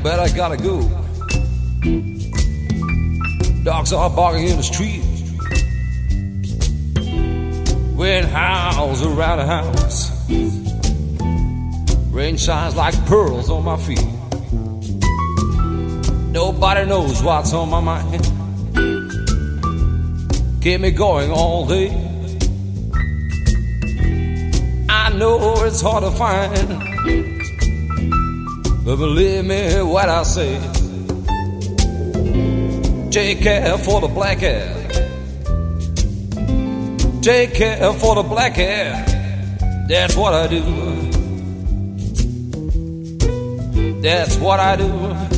bet I gotta go. Dogs are barking in the street. Wind howls around the house. Rain shines like pearls on my feet. Nobody knows what's on my mind. Keep me going all day. I know it's hard to find, but believe me what I say. Take care for the black hair. Take care for the black hair. That's what I do. That's what I do.